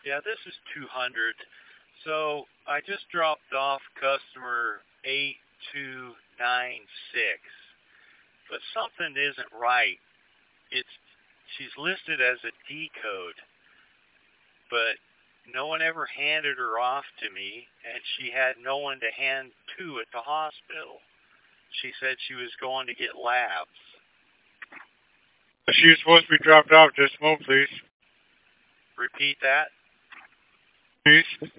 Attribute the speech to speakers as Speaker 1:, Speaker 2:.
Speaker 1: Yeah, this is 200. So I just dropped off customer 8296, but something isn't right. It's she's listed as a D code, but no one ever handed her off to me, and she had no one to hand to at the hospital. She said she was going to get labs.
Speaker 2: She was supposed to be dropped off. Just a moment, please.
Speaker 1: Repeat that.
Speaker 2: Please.